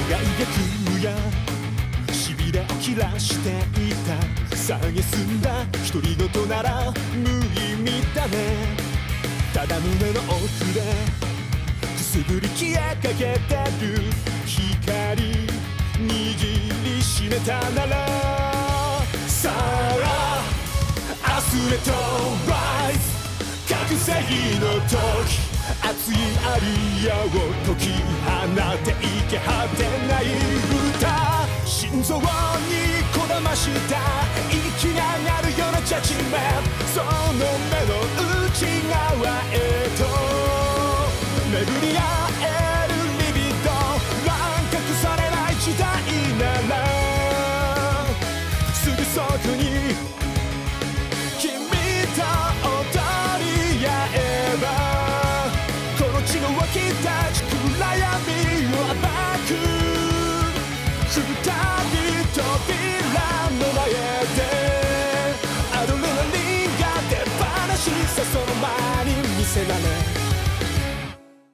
い逆やしびれを切らしていた蔑んだ独り言なら無意味だね。ただ胸の奥でくすぶり消えかけてる光握りしめたならさあ明日へと Rise 覚醒の時熱いアリアを解き放っていけ果てない歌心臓にこだました息が上がるようなジャッジメントその目の内側へと巡り合えるリビド乱獲されない時代ならすぐそこに君と踊り合えばこの地の湧き立ち暗闇